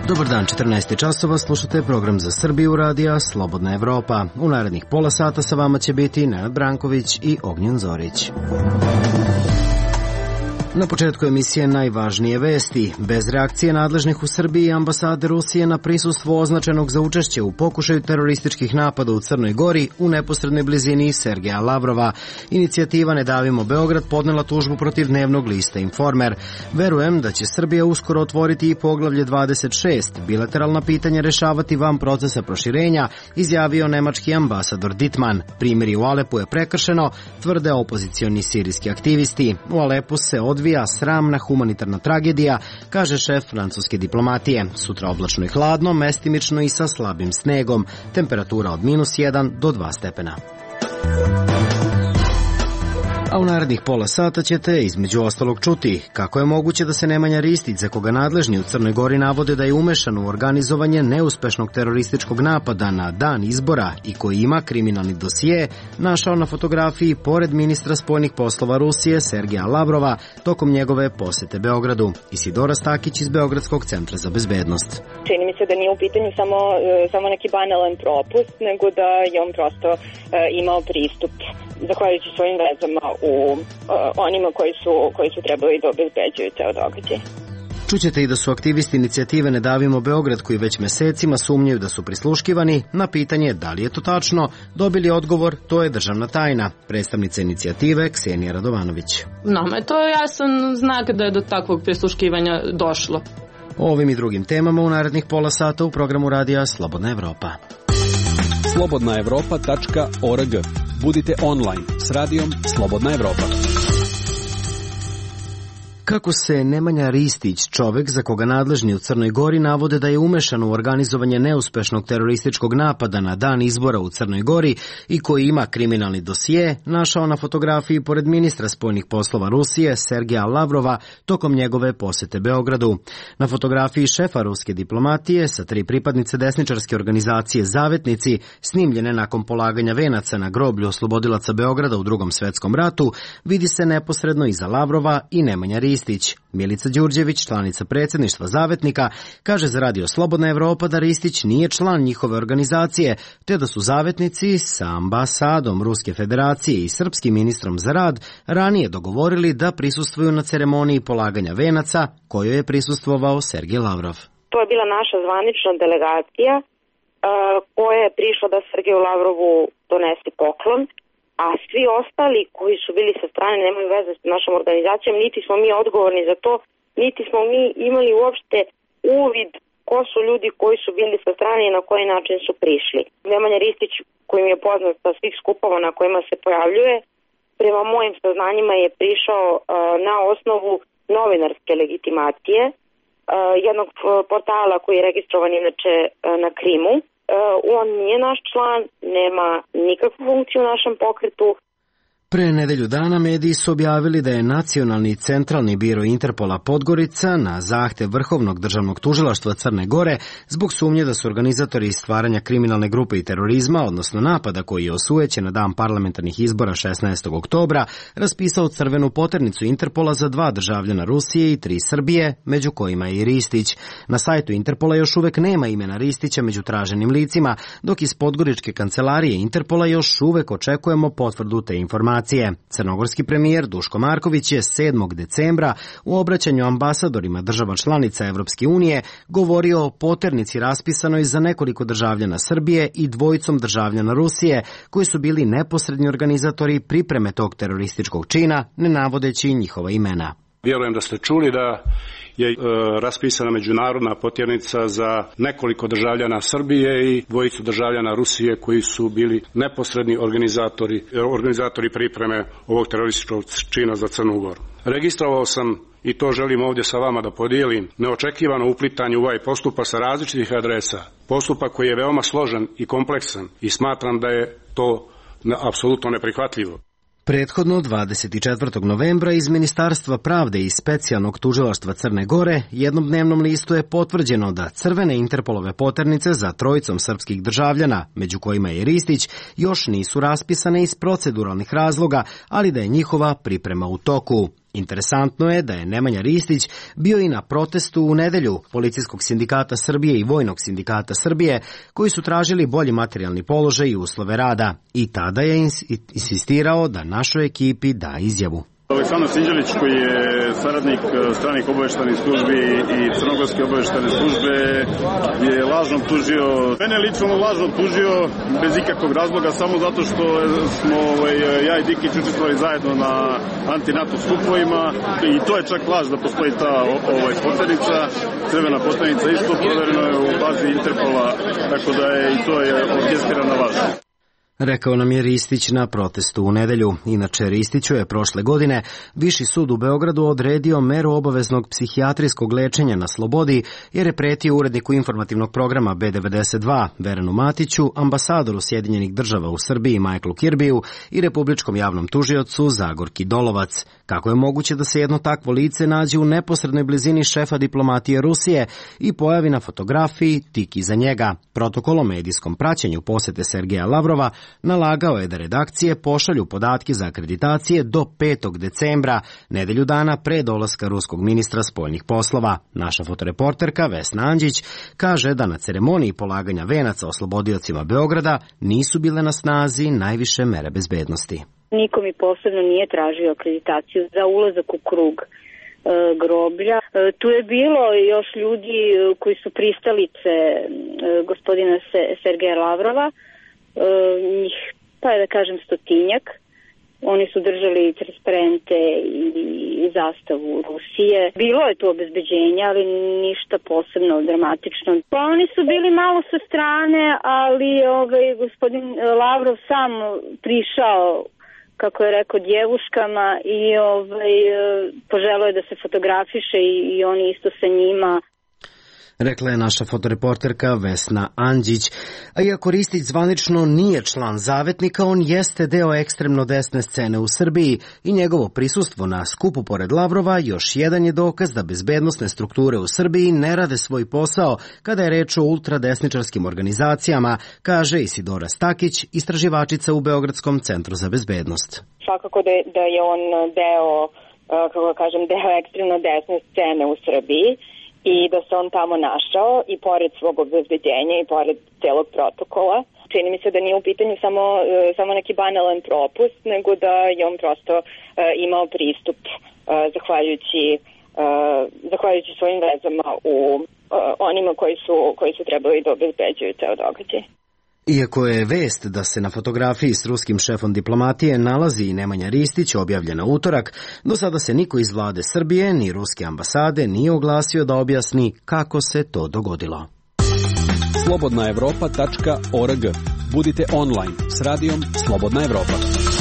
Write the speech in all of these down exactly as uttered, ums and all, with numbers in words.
Dobar dan, četrnaest časova, slušate program za Srbiju radija Slobodna Evropa. U narednih pola sata sa vama će biti Nenad Branković i Ognjen Zorić. Na početku emisije najvažnije vesti. Bez reakcije nadležnih u Srbiji ambasade Rusije na prisustvo označenog za učešće u pokušaju terorističkih napada u Crnoj Gori u neposrednoj blizini Sergeja Lavrova. Inicijativa Ne davimo Beograd podnela tužbu protiv dnevnog lista Informer. Verujem da će Srbija uskoro otvoriti i poglavlje dvadeset šest, bilateralna pitanja rešavati van procesa proširenja, izjavio nemački ambasador Dittmann. Primjeri u Alepu je prekršeno, tvrde opozicioni sirijski aktivisti. U Alepu se odvija sramna humanitarna tragedija, kaže šef francuske diplomatije. Sutra oblačno i hladno, mestimično i sa slabim snegom. Temperatura od minus jedan do dva stepena. A u narednih pola sata ćete između ostalog čuti kako je moguće da se Nemanja Ristić, za koga nadležni u Crnoj Gori navode da je umešan u organizovanje neuspešnog terorističkog napada na dan izbora i koji ima kriminalni dosije, našao na fotografiji pored ministra spoljnih poslova Rusije Sergeja Lavrova tokom njegove posete Beogradu. Isidora Stakić iz Beogradskog centra za bezbednost. Čini mi se da nije u pitanju samo, samo neki banalan propust, nego da je on prosto uh, imao pristup zahvaljujući svojim vezama u uh, onima koji su, koji su trebali da obezbeđuju ceo događaj. Čućete i da su aktivisti inicijative Ne davimo Beograd, koji već mesecima sumnjaju da su prisluškivani, na pitanje da li je to tačno, dobili odgovor to je državna tajna. Predstavnica inicijative Ksenija Radovanović. Nama je to jasan znak da je do takvog prisluškivanja došlo. O ovim i drugim temama u narednih pola sata u programu radija Slobodna Evropa. slobodna evropa tačka org. Budite online s radijom Slobodna Evropa. Kako se Nemanja Ristić, čovek za koga nadležni u Crnoj Gori navode da je umešan u organizovanje neuspešnog terorističkog napada na dan izbora u Crnoj Gori i koji ima kriminalni dosije, našao na fotografiji pored ministra spoljnih poslova Rusije Sergeja Lavrova tokom njegove posete Beogradu. Na fotografiji šefa ruske diplomatije sa tri pripadnice desničarske organizacije Zavetnici, snimljene nakon polaganja venaca na groblju oslobodilaca Beograda u Drugom svetskom ratu, vidi se neposredno iza Lavrova i Nemanja Ristić. Ristić. Milica Đurđević, članica predsjedništva Zavetnika, kaže za radio Slobodna Evropa da Ristić nije član njihove organizacije, te da su Zavetnici sa ambasadom Ruske federacije i srpskim ministrom za rad ranije dogovorili da prisustvuju na ceremoniji polaganja venaca, kojoj je prisustvovao Sergej Lavrov. To je bila naša zvanična delegacija koja je prišla da Sergeju Lavrovu donese poklon, a svi ostali koji su bili sa strane nemaju veze s našom organizacijom, niti smo mi odgovorni za to, niti smo mi imali uopšte uvid ko su ljudi koji su bili sa strane i na koji način su prišli. Nemanja Ristić, kojim je poznat sa svih skupova na kojima se pojavljuje, prema mojim saznanjima je prišao uh, na osnovu novinarske legitimacije uh, jednog portala koji je registrovan inače uh, na Krimu. On nije naš član, nema nikakvu funkciju u našem pokretu. Pre nedelju dana mediji su objavili da je Nacionalni centralni biro Interpola Podgorica na zahtev Vrhovnog državnog tužilaštva Crne Gore zbog sumnje da su organizatori stvaranja kriminalne grupe i terorizma, odnosno napada koji je osujećen na dan parlamentarnih izbora šesnaestog oktobra, raspisao crvenu poternicu Interpola za dva državljana Rusije i tri Srbije, među kojima je i Ristić. Na sajtu Interpola još uvek nema imena Ristića među traženim licima, dok iz podgoričke kancelarije Interpola još uvek očekujemo potvrdu te informacije. Crnogorski premijer Duško Marković je sedmog decembra u obraćanju ambasadorima država članica Evropske unije govorio o poternici raspisanoj za nekoliko državljana Srbije i dvojicom državljana Rusije, koji su bili neposredni organizatori pripreme tog terorističkog čina, ne navodeći njihova imena. Vjerujem da ste čuli da je e, raspisana međunarodna potjernica za nekoliko državljana Srbije i dvojicu državljana Rusije koji su bili neposredni organizatori, organizatori pripreme ovog terorističkog čina za Crnu Goru. Registrovao sam, i to želim ovdje sa vama da podijelim, neočekivano uplitanje u ovaj postupak sa različitih adresa. Postupak koji je veoma složen i kompleksan i smatram da je to apsolutno neprihvatljivo. Prethodno, dvadeset četvrtog novembra iz Ministarstva pravde i specijalnog tužilaštva Crne Gore jednom dnevnom listu je potvrđeno da crvene Interpolove poternice za trojicom srpskih državljana, među kojima je Ristić, još nisu raspisane iz proceduralnih razloga, ali da je njihova priprema u toku. Interesantno je da je Nemanja Ristić bio i na protestu u nedelju Policijskog sindikata Srbije i Vojnog sindikata Srbije, koji su tražili bolji materijalni položaj i uslove rada. I tada je insistirao da našoj ekipi da izjavu. Aleksandar Sinđelić, koji je saradnik stranih obaveštajnih službi i crnogorske obaveštajne službe, je lažno optužio, mene lično lažno optužio bez ikakvog razloga, samo zato što smo ja i Dikić učestvovali zajedno na anti-NATO skupovima i to je čak laž da postoji ta ovaj, potenica, crvena potenica isto provereno je u bazi Interpola, tako da je i to je orkestrirana laž. Rekao nam je Ristić na protestu u nedelju. Inače, Ristiću je prošle godine Viši sud u Beogradu odredio meru obaveznog psihijatrijskog lečenja na slobodi, jer je pretio uredniku informativnog programa B devedeset dva Veranu Matiću, ambasadoru Sjedinjenih država u Srbiji Michaelu Kirbiju i republičkom javnom tužiocu Zagorki Dolovac. Kako je moguće da se jedno takvo lice nađe u neposrednoj blizini šefa diplomatije Rusije i pojavi na fotografiji tik iza njega? Protokol o medijskom praćenju posete Sergeja Lavrova nalagao je da redakcije pošalju podatke za akreditacije do petog decembra, nedelju dana pre dolaska ruskog ministra spoljnih poslova. Naša fotoreporterka Vesna Andžić kaže da na ceremoniji polaganja venaca oslobodiocima Beograda nisu bile na snazi najviše mere bezbednosti. Niko mi posebno nije tražio akreditaciju za ulazak u krug e, groblja. E, tu je bilo još ljudi koji su pristalice e, gospodina Se, Sergeja Lavrova, e, njih, pa je da kažem stotinjak. Oni su držali transparente i, i zastavu Rusije. Bilo je to obezbeđenja, ali ništa posebno dramatično. Pa oni su bili malo sa strane, ali ovaj, gospodin Lavrov sam prišao, kako je rekao, djevuškama i ovaj, poželeo je da se fotografiše i, i oni isto sa njima. Rekla je naša fotoreporterka Vesna Andžić. A iako Ristić zvanično nije član Zavetnika, on jeste deo ekstremno desne scene u Srbiji i njegovo prisustvo na skupu pored Lavrova još jedan je dokaz da bezbednosne strukture u Srbiji ne rade svoj posao kada je reč o ultradesničarskim organizacijama, kaže Isidora Stakić, istraživačica u Beogradskom centru za bezbednost. Svakako da je, da je on deo, kako kažem, deo ekstremno desne scene u Srbiji i da se on tamo našao i pored svog obezbeđenja i pored celog protokola. Čini mi se da nije u pitanju samo, samo neki banalan propust, nego da je on prosto uh, imao pristup uh, zahvaljujući, uh, zahvaljujući svojim vezama u uh, onima koji su, koji su trebali da obezbeđuju ceo događaj. Iako je vest da se na fotografiji s ruskim šefom diplomatije nalazi i Nemanja Ristić objavljena utorak, do sada se niko iz vlade Srbije ni ruske ambasade nije oglasio da objasni kako se to dogodilo. slobodna evropa tačka org. Budite online s radijom Slobodna Evropa.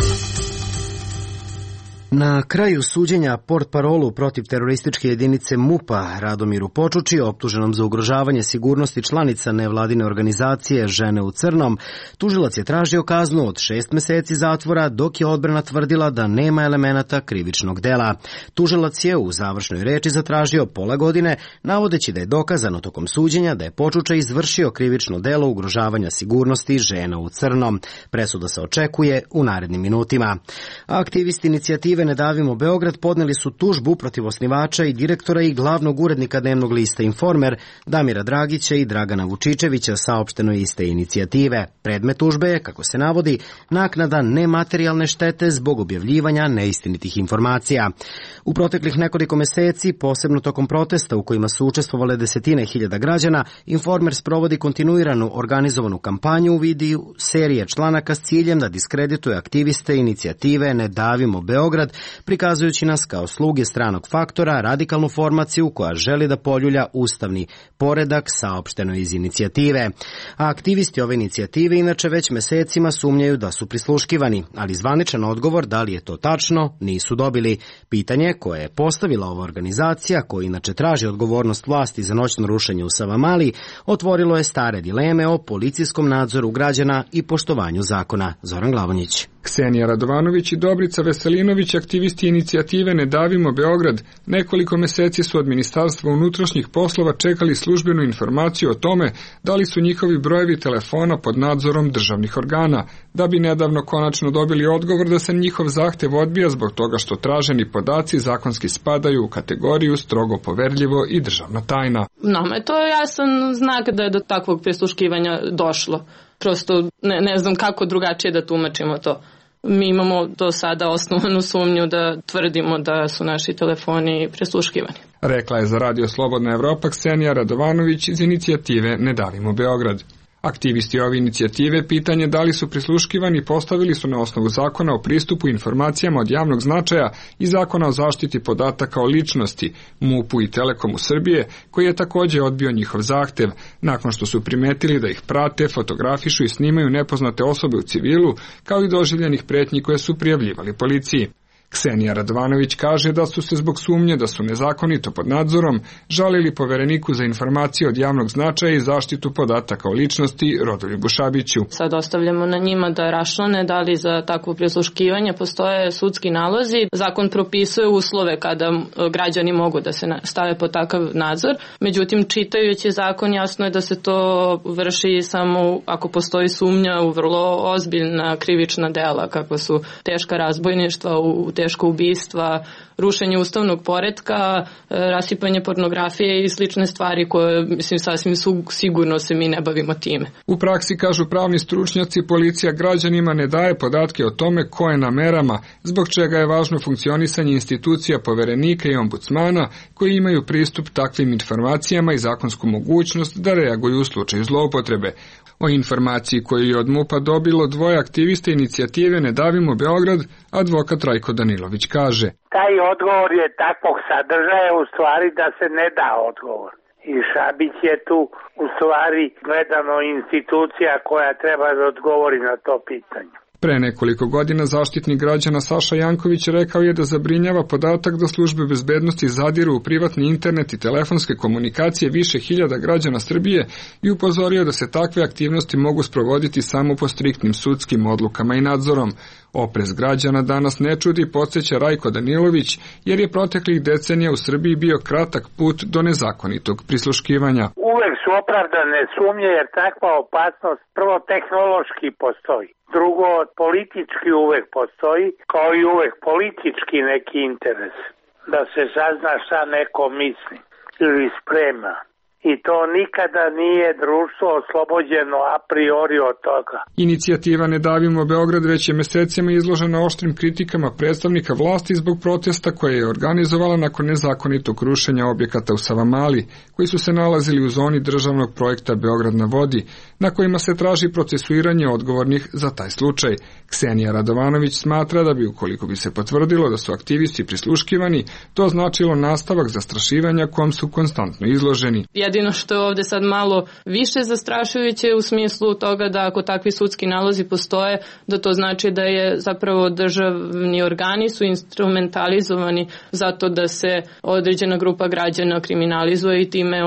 Na kraju suđenja portparolu protiv terorističke jedinice MUP-a Radomiru Počuči, optuženom za ugrožavanje sigurnosti članica nevladine organizacije Žene u crnom, tužilac je tražio kaznu od šest meseci zatvora, dok je odbrana tvrdila da nema elemenata krivičnog dela. Tužilac je u završnoj reči zatražio pola godine, navodeći da je dokazano tokom suđenja da je Počuča izvršio krivično delo ugrožavanja sigurnosti Žena u crnom. Presuda se očekuje u narednim minutima. Aktivisti inicijative Ne davimo Beograd podneli su tužbu protiv osnivača i direktora i glavnog urednika dnevnog lista Informer Damira Dragića i Dragana Vučičevića, saopšteno iz te inicijative. Predmet tužbe je, kako se navodi, naknada nematerijalne štete zbog objavljivanja neistinitih informacija. U proteklih nekoliko meseci, posebno tokom protesta u kojima su učestvovale desetine hiljada građana, Informer sprovodi kontinuiranu organizovanu kampanju u vidu serije članaka s ciljem da diskredituje aktiviste inicijative Ne davimo Beograd, prikazujući nas kao sluge stranog faktora, radikalnu formaciju koja želi da poljulja ustavni poredak, saopšteno iz inicijative. A aktivisti ove inicijative inače već mesecima sumnjaju da su prisluškivani, ali zvaničan odgovor da li je to tačno nisu dobili. Pitanje koje je postavila ova organizacija, koja inače traži odgovornost vlasti za noćno rušenje u Savamali, otvorilo je stare dileme o policijskom nadzoru građana i poštovanju zakona. Zoran Glavonjić. Ksenija Radovanović i Dobrica Veselinović, aktivisti inicijative Ne davimo Beograd, nekoliko meseci su od Ministarstva unutrašnjih poslova čekali službenu informaciju o tome da li su njihovi brojevi telefona pod nadzorom državnih organa. da bi nedavno konačno dobili odgovor da se njihov zahtev odbija zbog toga što traženi podaci zakonski spadaju u kategoriju strogo poverljivo i državna tajna. Nama je to jasan znak da je do takvog prisluškivanja došlo. Prosto ne, ne znam kako drugačije da tumačimo to. Mi imamo do sada osnovanu sumnju da tvrdimo da su naši telefoni prisluškivani. Rekla je za Radio Slobodna Evropa Ksenija Radovanović iz inicijative Ne davimo Beograd. Aktivisti ove inicijative pitanje da li su prisluškivani postavili su na osnovu zakona o pristupu informacijama od javnog značaja i zakona o zaštiti podataka o ličnosti, MUP-u i Telekomu Srbije, koji je takođe odbio njihov zahtev, nakon što su primetili da ih prate, fotografišu i snimaju nepoznate osobe u civilu, kao i doživljenih pretnji koje su prijavljivali policiji. Ksenija Radovanović kaže da su se zbog sumnje da su nezakonito pod nadzorom žalili Povereniku za informacije od javnog značaja i zaštitu podataka o ličnosti Rodoljubu Šabiću. Sad ostavljamo na njima da raščlane da li za takvo prisluškivanje postoje sudski nalozi. Zakon propisuje uslove kada građani mogu da se stave pod takav nadzor. Međutim, čitajući zakon jasno je da se to vrši samo ako postoji sumnja u vrlo ozbiljna krivična dela, kakva su teška razbojništva, u teško ubistva, rušenje ustavnog poretka, rasipanje pornografije i slične stvari koje, mislim, sasvim sigurno se mi ne bavimo time. U praksi, kažu pravni stručnjaci, policija građanima ne daje podatke o tome ko je na merama, zbog čega je važno funkcionisanje institucija Poverenika i ombudsmana koji imaju pristup takvim informacijama i zakonsku mogućnost da reaguju u slučaju zloupotrebe. O informaciji koju je od MUP-a dobilo dvoje aktivista inicijative Ne davimo Beograd, advokat Rajko Danilović kaže: Taj odgovor je takvog sadržaja u stvari da se ne da odgovor. I Šabić je tu u stvari gledano institucija koja treba da odgovori na to pitanje. Pre nekoliko godina Zaštitnik građana Saša Janković rekao je da zabrinjava podatak da službe bezbednosti zadiru u privatni internet i telefonske komunikacije više hiljada građana Srbije i upozorio da se takve aktivnosti mogu sprovoditi samo po striktnim sudskim odlukama i nadzorom. Oprez građana danas ne čudi, podsjeća Rajko Danilović, jer je proteklih decenija u Srbiji bio kratak put do nezakonitog prisluškivanja. Uvek su opravdane sumnje jer takva opasnost prvo tehnološki postoji. Drugo, politički uvek postoji, kao i uvek politički neki interes, da se sazna šta neko misli ili sprema. I to nikada nije društvo oslobođeno a priori od toga. Inicijativa Ne davimo Beograd već je mesecima izložena oštrim kritikama predstavnika vlasti zbog protesta koje je organizovala nakon nezakonitog rušenja objekata u Savamali, koji su se nalazili u zoni državnog projekta Beograd na vodi, na kojima se traži procesuiranje odgovornih za taj slučaj. Ksenija Radovanović smatra da bi, ukoliko bi se potvrdilo da su aktivisti prisluškivani, to značilo nastavak zastrašivanja kom su konstantno izloženi. Jedino što je ovde sad malo više zastrašujuće u smislu toga da ako takvi sudski nalozi postoje, da to znači da je zapravo državni organi su instrumentalizovani zato da se određena grupa građana kriminalizuje i time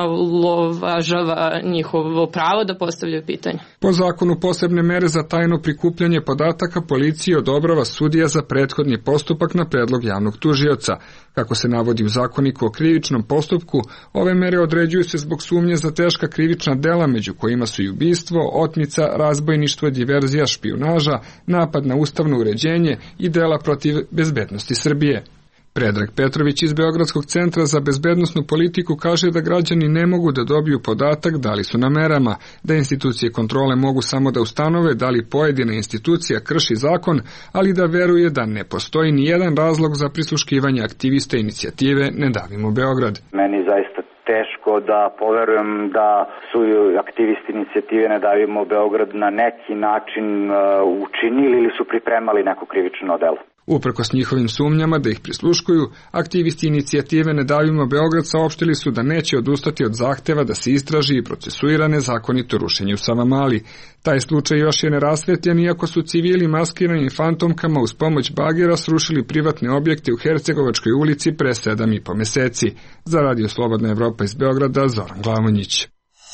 omalovažava njihovo pravo da postavljaju pitanje. Po zakonu posebne mere za tajno prikupljanje podataka policija odobrava sudija za prethodni postupak na predlog javnog tužioca. Kako se navodi u zakoniku o krivičnom postupku, ove mere određuju se zbog sumnje za teška krivična dela, među kojima su i ubistvo, otmica, razbojništvo, diverzija, špijunaža, napad na ustavno uređenje i dela protiv bezbednosti Srbije. Predrag Petrović iz Beogradskog centra za bezbednosnu politiku kaže da građani ne mogu da dobiju podatak da li su na merama, da institucije kontrole mogu samo da ustanove da li pojedina institucija krši zakon, ali da veruje da ne postoji ni jedan razlog za prisluškivanje aktivista inicijative Ne davimo Beograd. Meni zaista teško da poverujem da su aktivisti inicijative Ne davimo Beograd na neki način učinili ili su pripremali neko krivično delo. Uprkos njihovim sumnjama da ih prisluškuju, aktivisti inicijative Ne davimo Beograd saopštili su da neće odustati od zahteva da se istraži i procesuira nezakonito rušenje u Savamali. Taj slučaj još je nerasvetljen, iako su civili maskirani fantomkama uz pomoć bagera srušili privatne objekte u Hercegovačkoj ulici pre sedam i po meseci. Za Radio Slobodna Evropa iz Beograda, Zoran Glamonjić.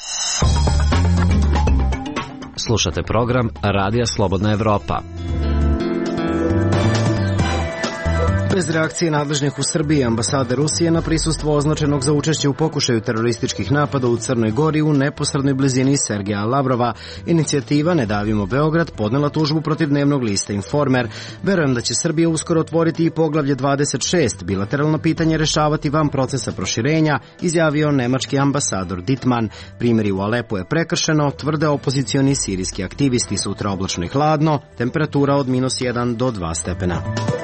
Slušate program Radija Slobodna Evropa. Bez reakcije nadležnih u Srbiji, ambasade Rusije na prisustvo označenog za učešće u pokušaju terorističkih napada u Crnoj Gori u neposrednoj blizini Sergeja Lavrova, inicijativa Ne davimo Beograd podnela tužbu protiv dnevnog lista Informer. Verujem da će Srbija uskoro otvoriti i poglavlje dvadeset šest, bilateralno pitanje rešavati van procesa proširenja, izjavio nemački ambasador Dittmann. Primjeri u Alepu je prekršeno, tvrde opozicioni sirijski aktivisti. Sutra oblačno i hladno, temperatura od minus jedan do dva stepena.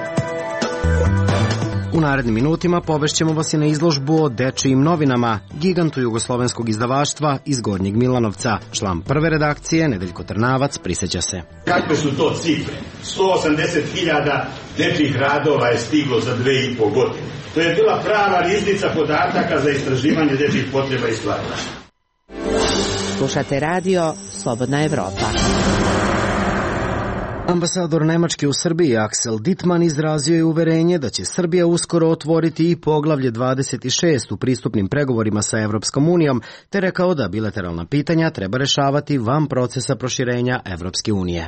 U narednim minutima povešćemo vas i na izložbu o dečijim novinama, gigantu jugoslovenskog izdavaštva iz Gornjeg Milanovca. Član prve redakcije, Nedeljko Trnavac, prisjeća se. Kakve su to cifre? sto osamdeset hiljada dečjih radova je stiglo za dve i po godine. To je bila prava riznica podataka za istraživanje dečjih potreba i stvaralaštva. Slušate radio Slobodna Evropa. Ambasador Nemačke u Srbiji Axel Dittmann izrazio je uverenje da će Srbija uskoro otvoriti i poglavlje dvadeset šest u pristupnim pregovorima sa Evropskom unijom, te rekao da bilateralna pitanja treba rešavati van procesa proširenja Evropske unije.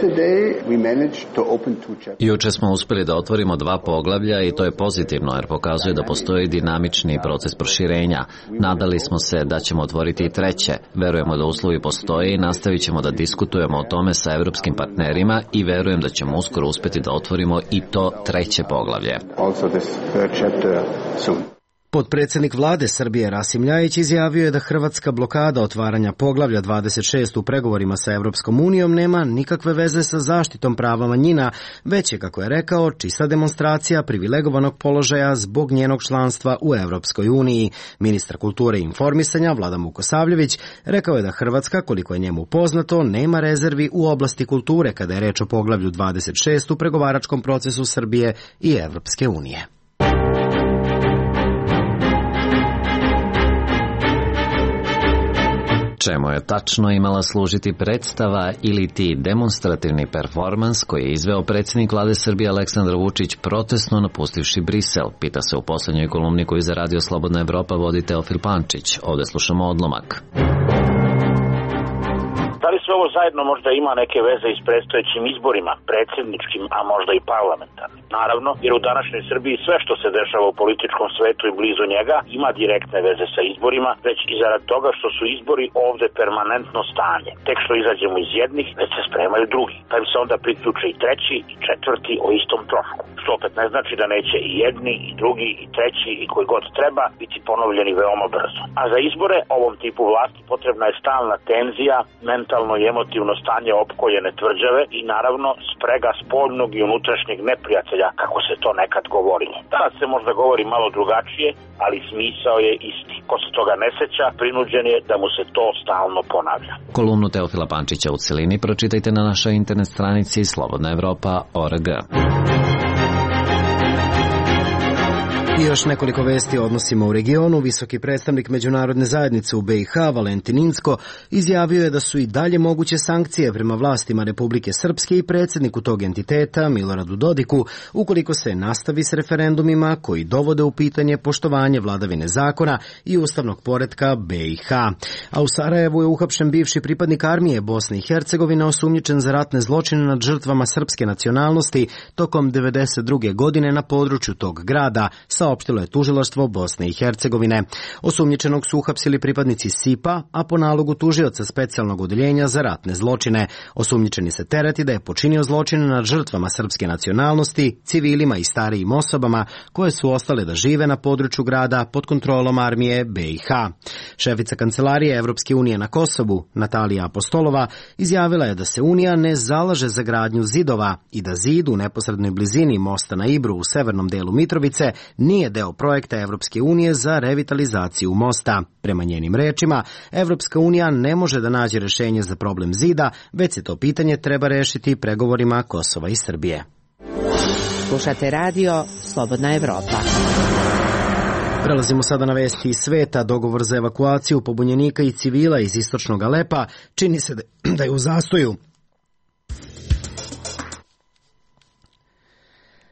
Juče smo uspeli da otvorimo dva poglavlja i to je pozitivno jer pokazuje da postoji dinamični proces proširenja. Nadali smo se da ćemo otvoriti i treće. Verujemo da uslovi postoje i nastavit ćemo da diskutujemo o tome sa evropskim partnerima i verujem da ćemo uskoro uspeti da otvorimo i to treće poglavlje. Potpredsjednik vlade Srbije Rasim Ljajić izjavio je da hrvatska blokada otvaranja poglavlja dvadeset šest u pregovorima sa Evropskom unijom nema nikakve veze sa zaštitom prava manjina, već je, kako je rekao, čista demonstracija privilegovanog položaja zbog njenog članstva u Evropskoj uniji. Ministar kulture i informisanja Vladan Vukosavljević rekao je da Hrvatska, koliko je njemu poznato, nema rezervi u oblasti kulture kada je reč o poglavlju dvadeset šest u pregovaračkom procesu Srbije i Evropske unije. Čemu je tačno imala služiti predstava ili ti demonstrativni performans koji je izveo predsjednik vlade Srbije Aleksandar Vučić protestno napustivši Brisel, pita se u poslednjoj kolumni koju za Radio Slobodna Evropa vodi Teofil Pančić. Ovde slušamo odlomak. Da li sve ovo zajedno možda ima neke veze i s predstojećim izborima, predsjedničkim, a možda i parlamentarnim? Naravno, jer u današnjoj Srbiji sve što se dešava u političkom svetu i blizu njega ima direktne veze sa izborima, već i zarad toga što su izbori ovde permanentno stanje. Tek što izađemo iz jednih, već se spremaju drugi. Pa im se onda priključe i treći i četvrti o istom trošku. Što opet ne znači da neće i jedni, i drugi, i treći, i koji god treba biti ponovljeni veoma brzo. A za izbore ovom tipu vlasti potrebna je stalna tenzija, mentalno i emotivno stanje opkoljene tvrđave i naravno sprega spoljnog i unutrašnjeg neprijatelja, kako se to nekad govorilo. Danas se možda govori malo drugačije, ali smisao je isti. Ko se toga ne seća, prinuđen je da mu se to stalno ponavlja. Kolumnu Teofila Pančića u celini pročitajte na našoj internet stranici slobodna evropa tačka org. I još nekoliko vesti o odnosima u regionu. Visoki predstavnik međunarodne zajednice u B i H, Valentin Incko, izjavio je da su i dalje moguće sankcije prema vlastima Republike Srpske i predsjedniku tog entiteta, Miloradu Dodiku, ukoliko se nastavi s referendumima koji dovode u pitanje poštovanje vladavine zakona i ustavnog poretka B i H. A u Sarajevu je uhapšen bivši pripadnik armije Bosne i Hercegovine osumnjičen za ratne zločine nad žrtvama srpske nacionalnosti tokom devedeset druge godine na području tog grada, saopštilo je tužilaštvo Bosne i Hercegovine. Osumnjičenog su uhapsili pripadnici S I P A, a po nalogu tužioca specijalnog odeljenja za ratne zločine. Osumnjičeni se tereti da je počinio zločine nad žrtvama srpske nacionalnosti, civilima i starijim osobama koje su ostale da žive na području grada pod kontrolom armije B i H. Šefica Kancelarije Evropske unije na Kosovu, Natalija Apostolova, izjavila je da se Unija ne zalaže za gradnju zidova i da zid u neposrednoj blizini mosta na Ibru u severnom delu Mitrovice nije deo projekta Evropske unije za revitalizaciju mosta. Prema njenim rečima, Evropska unija ne može da nađe rešenje za problem zida, već se to pitanje treba rešiti pregovorima Kosova i Srbije. Slušate radio Slobodna Evropa. Prelazimo sada na vesti iz sveta. Dogovor za evakuaciju pobunjenika i civila iz istočnog Alepa čini se da je u zastoju.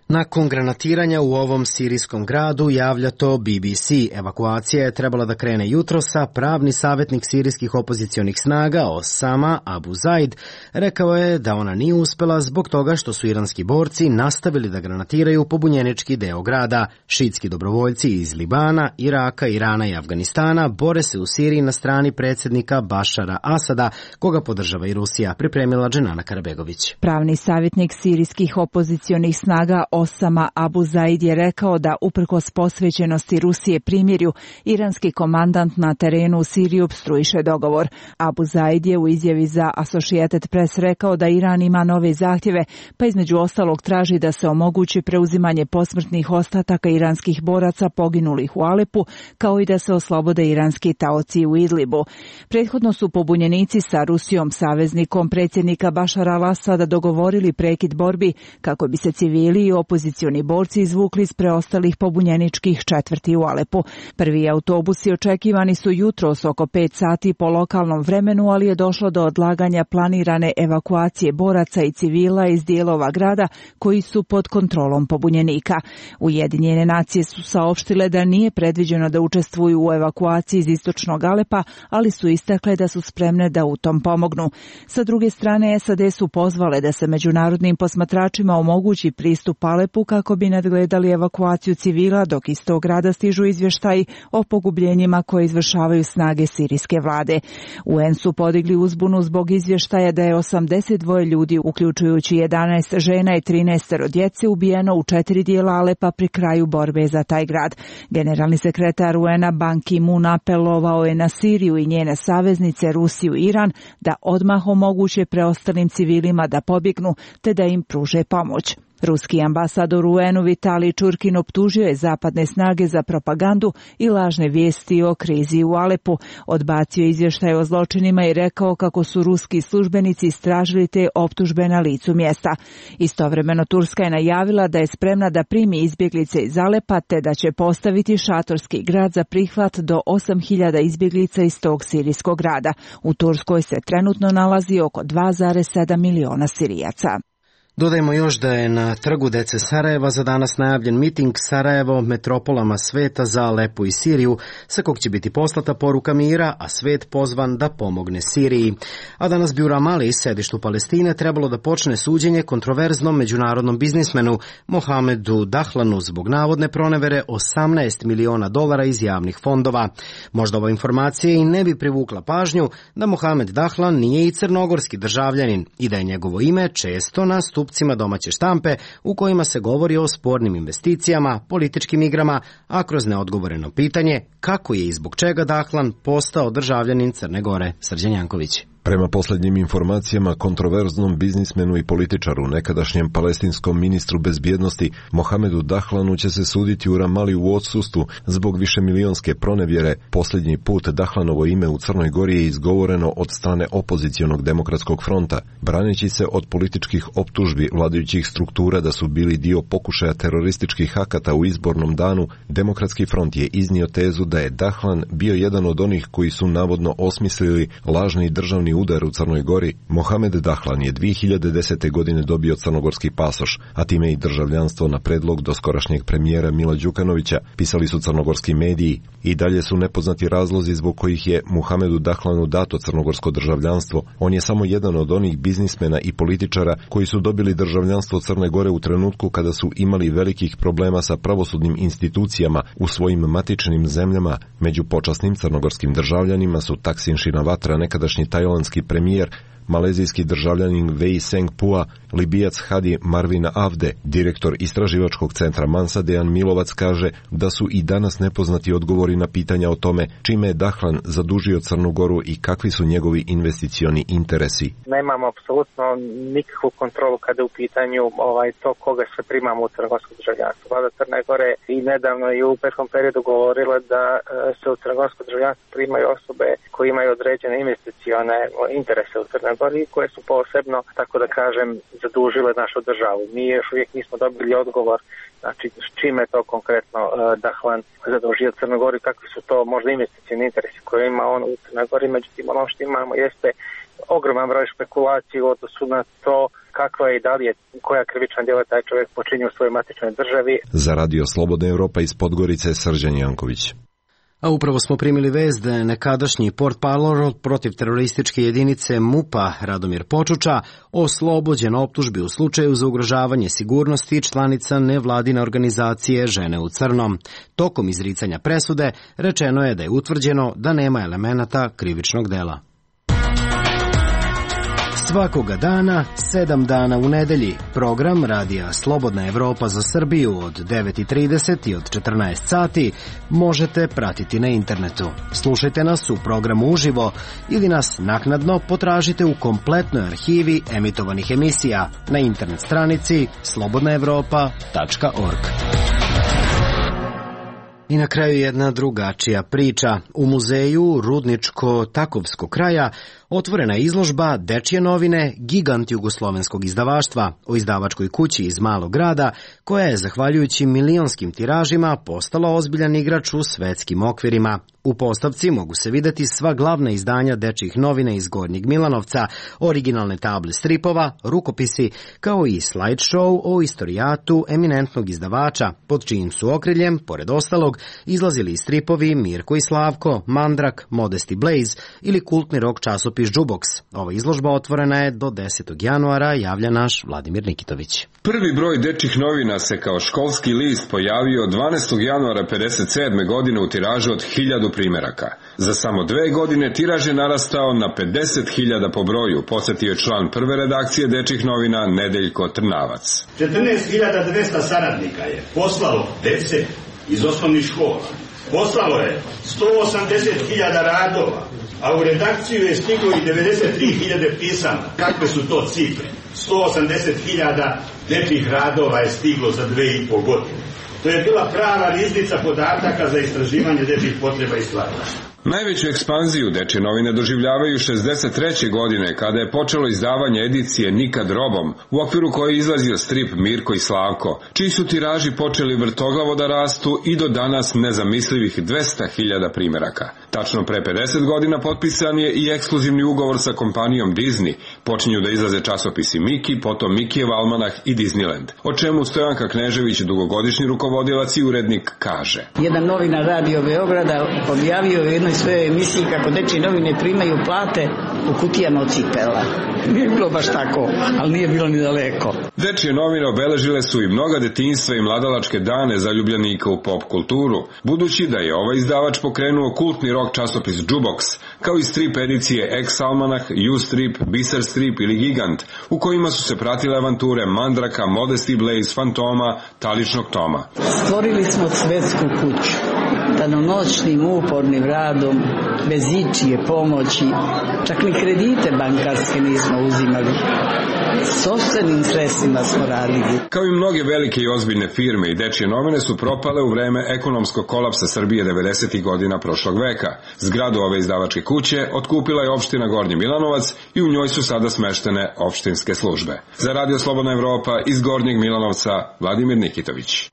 Nakon granatiranja u ovom sirijskom gradu, javlja to B B C. Evakuacija je trebala da krene jutrosa. Pravni savjetnik sirijskih opozicionih snaga Osama Abu Zaid rekao je da ona nije uspela zbog toga što su iranski borci nastavili da granatiraju pobunjenički deo grada. Šiitski dobrovoljci iz Libana, Iraka, Irana i Afganistana bore se u Siriji na strani predsjednika Bašara Asada, koga podržava i Rusija, pripremila Dženana Karabegović. Pravni savjetnik sirijskih opozicionih snaga Osama Abu Zaid je rekao da uprkos posvećenosti Rusije primirju, iranski komandant na terenu u Siriji opstruiše dogovor. Abu Zaid je u izjavi za Associated Press rekao da Iran ima nove zahtjeve, pa između ostalog traži da se omogući preuzimanje posmrtnih ostataka iranskih boraca poginulih u Alepu, kao i da se oslobode iranski taoci u Idlibu. Prethodno su pobunjenici sa Rusijom, saveznikom predsjednika Bašara al-Asada, dogovorili prekid borbi kako bi se civili i opozicioni borci izvukli iz preostalih pobunjeničkih četvrti u Alepu. Prvi autobusi očekivani su jutros oko pet sati po lokalnom vremenu, ali je došlo do odlaganja planirane evakuacije boraca i civila iz dijelova grada koji su pod kontrolom pobunjenika. Ujedinjene nacije su saopštile da nije predviđeno da učestvuju u evakuaciji iz istočnog Alepa, ali su istakle da su spremne da u tom pomognu. Sa druge strane, S A D su pozvale da se međunarodnim posmatračima omogući pristup Alepu kako bi nadgledali evakuaciju civila, dok iz tog grada stižu izvještaji o pogubljenjima koje izvršavaju snage sirijske vlade. U en su podigli uzbunu zbog izvještaja da je osamdeset dva ljudi, uključujući jedanaest žena i trinaest djece, ubijeno u četiri dijela Alepa pri kraju borbe za taj grad. Generalni sekretar U N-a Ban Ki-moon apelovao je na Siriju i njene saveznice Rusiju i Iran da odmah omoguće preostalim civilima da pobjegnu te da im pruže pomoć. Ruski ambasador u U N-u Vitalij Čurkin optužio je zapadne snage za propagandu i lažne vijesti o krizi u Alepu. Odbacio izvještaj o zločinima i rekao kako su ruski službenici istražili te optužbe na licu mjesta. Istovremeno Turska je najavila da je spremna da primi izbjeglice iz Alepa te da će postaviti šatorski grad za prihvat do osam hiljada izbjeglica iz tog sirijskog grada. U Turskoj se trenutno nalazi oko dva zarez sedam miliona Sirijaca. Dodajmo još da je na trgu dece Sarajeva za danas najavljen miting Sarajevo metropolama sveta za Alepu i Siriju, sa kog će biti poslata poruka mira, a svet pozvan da pomogne Siriji. A danas bi u Ramali, sedištu Palestine, trebalo da počne suđenje kontroverznom međunarodnom biznismenu Mohamedu Dahlanu zbog navodne pronevere osamnaest miliona dolara iz javnih fondova. Možda ova informacija i ne bi privukla pažnju da Mohamed Dahlan nije i crnogorski državljanin i da je njegovo ime često na stupcima domaće štampe u kojima se govori o spornim investicijama, političkim igrama, a kroz neodgovoreno pitanje kako je i zbog čega Dahlan postao državljanin Crne Gore. Srđan Janković. Prema posljednjim informacijama, kontroverznom biznismenu i političaru, nekadašnjem palestinskom ministru bezbjednosti Mohamedu Dahlanu će se suditi u Ramali u odsustvu zbog višemilionske pronevjere. Posljednji put Dahlanovo ime u Crnoj Gori je izgovoreno od strane opozicionog demokratskog fronta, braneći se od političkih optužbi vladajućih struktura da su bili dio pokušaja terorističkih akata u izbornom danu. Demokratski front je iznio tezu da je Dahlan bio jedan od onih koji su navodno osmislili lažni državni udar u Crnoj Gori. Mohamed Dahlan je dvije hiljade desete. godine dobio crnogorski pasoš, a time i državljanstvo na predlog doskorašnjeg premijera Mila Đukanovića, pisali su crnogorski mediji. I dalje su nepoznati razlozi zbog kojih je Mohamedu Dahlanu dato crnogorsko državljanstvo. On je samo jedan od onih biznismena i političara koji su dobili državljanstvo Crne Gore u trenutku kada su imali velikih problema sa pravosudnim institucijama u svojim matičnim zemljama. Među počasnim crnogorskim državljanima su Taksin Shinawatra, nekadašnji tajlandski premijer, malezijski državljanin Wei Seng-pua, Libijac Hadi Marvin Avde. Direktor istraživačkog centra Mansa Dejan Milovac kaže da su i danas nepoznati odgovori na pitanja o tome čime je Dahlan zadužio Crnu Goru i kakvi su njegovi investicioni interesi. Nemamo apsolutno nikakvu kontrolu kada je u pitanju ovaj, to koga sve primamo u crnogorsko državljanstvo. Vlada Crne Gore i nedavno i u prethodnom periodu govorila da se u crnogorsko državljanstvo primaju osobe koje imaju određene investicione interese u Crnoj Gori koje su posebno, tako da kažem, zadužile našu državu. Mi još uvijek nismo dobili odgovor, znači s čime je to konkretno uh, Dahlan zadužio Crnu Goru i kakvi su to možda investicijni interesi koje ima on u Crnoj Gori. Međutim, ono što imamo jeste ogroman broj špekulacija u odnosu na to kakva je i da li je koja krivična djela taj čovjek počinio u svojoj matičnoj državi. Za Radio Slobodna Evropa iz Podgorice Srđan Janković. A upravo smo primili vest da je nekadašnji portparol protiv terorističke jedinice MUP-a Radomir Počuča oslobođen optužbi u slučaju za ugrožavanje sigurnosti članica nevladine organizacije Žene u crnom. Tokom izricanja presude rečeno je da je utvrđeno da nema elemenata krivičnog dela. Svakoga dana, sedam dana u nedelji, program Radija Slobodna Evropa za Srbiju od devet i trideset i od četrnaest sati možete pratiti na internetu. Slušajte nas u programu uživo ili nas naknadno potražite u kompletnoj arhivi emitovanih emisija na internet stranici slobodna evropa tačka org. I na kraju jedna drugačija priča. U muzeju Rudničko-Takovskog kraja otvorena je izložba Dečje novine, gigant jugoslovenskog izdavaštva, o izdavačkoj kući iz malog grada, koja je, zahvaljujući milionskim tiražima, postala ozbiljan igrač u svetskim okvirima. U postavci mogu se videti sva glavna izdanja dečjih novina iz Gornjeg Milanovca, originalne table stripova, rukopisi, kao i slide-show o istorijatu eminentnog izdavača, pod čijim su okriljem, pored ostalog, izlazili i stripovi Mirko i Slavko, Mandrak, Modest i Blaze ili kultni rock časopis Jukebox. Ova izložba otvorena je do desetog januara, javlja naš Vladimir Nikitović. Prvi broj dečjih novina se kao školski list pojavio dvanaestog januara pedeset sedme godine u tiražu od hiljadu primeraka. Za samo dve godine tiraž je narastao na pedeset hiljada po broju, podsjetio je član prve redakcije dečjih novina Nedeljko Trnavac. četrnaest hiljada dvesta saradnika je poslalo dece iz osnovnih škola. Poslalo je sto osamdeset hiljada radova, a u redakciju je stiglo i devedeset tri hiljade pisama. Kakve su to cifre? sto osamdeset hiljada dečjih radova je stiglo za dve i po godine. To je bila prava riznica podataka za istraživanje dečjih potreba i stvaranja. Najveću ekspanziju dečje novine doživljavaju šezdeset treće godine, kada je počelo izdavanje edicije Nikad robom, u okviru koje je izlazio strip Mirko i Slavko, čiji su tiraži počeli vrtoglavo da rastu i do danas nezamislivih dvesta hiljada primeraka. Tačno pre pedeset godina potpisan je i ekskluzivni ugovor sa kompanijom Disney. Počinju da izlaze časopisi Miki, potom Mikijev almanah i Disneyland, o čemu Stojanka Knežević, dugogodišnji rukovodilac i urednik, kaže. Jedan novinar Radio Beograda objavio u jednoj svojoj emisiji kako dečje novine primaju plate u kutijama od cipela. Nije bilo baš tako, ali nije bilo ni daleko. Dečje novine obeležile su i mnoga detinjstva i mladalačke dane zaljubljenika u pop kulturu, budući da je ovaj izdavač pokrenuo kultni rock časopis Jukebox, kao i strip edicije X-almanah, U-strip, Biser strip ili Gigant, u kojima su se pratile avanture Mandraka, Modest i Blaze, Fantoma, Taličnog Toma. Stvorili smo svetsku kuću, danonoćnim upornim radom, bez ičije pomoći, čak ni kredite bankarske nismo uzimali. Sopstvenim sredstvima smo radili. Kao i mnoge velike i ozbiljne firme, i dečje novine su propale u vreme ekonomskog kolapsa Srbije devedesetih godina prošlog veka. Zgradu ove izdavačke kuće otkupila je opština Gornji Milanovac i u njoj su sada smeštene opštinske službe. Za Radio Slobodna Evropa iz Gornjeg Milanovca, Vladimir Nikitović.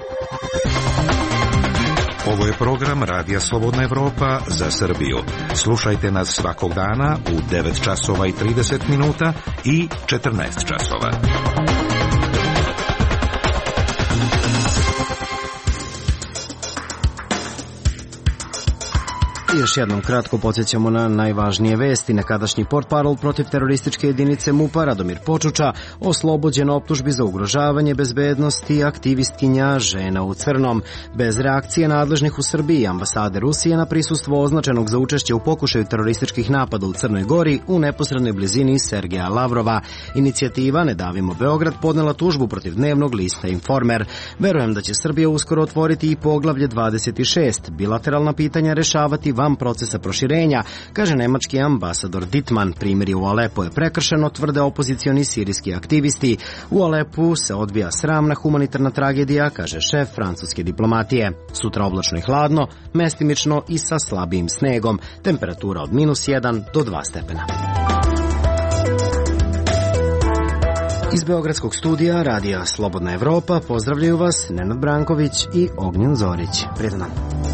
Ovo je program Radija Slobodna Evropa za Srbiju. Slušajte nas svakog dana u devet časova i trideset minuta i četrnaest časova. Još jednom kratko podsjećamo na najvažnije vesti. Nekadašnji portparol protiv terorističke jedinice MUP-a Radomir Počuča oslobođen optužbi za ugrožavanje bezbednosti aktivistkinja Žena u crnom. Bez reakcije nadležnih u Srbiji ambasade Rusije na prisustvo označenog za učešće u pokušaju terorističkih napada u Crnoj Gori u neposrednoj blizini Sergeja Lavrova. Inicijativa Ne davimo Beograd podnela tužbu protiv dnevnog lista Informer. Verujem da će Srbija uskoro otvoriti i poglavlje dvadeset šest. Bilateralna pitanja rešavati van procesa proširenja, kaže nemački ambasador Dittmann. Primjeri u Alepu je prekršeno, tvrde opozicioni sirijski aktivisti. U Alepu se odvija sramna humanitarna tragedija, kaže šef francuske diplomatije. Sutra oblačno i hladno, mestimično i sa slabijim snegom. Temperatura od minus jedan do dva stepena. Iz Beogradskog studija Radija Slobodna Evropa pozdravljaju vas Nenad Branković i Ognjen Zorić. Prijetan dan.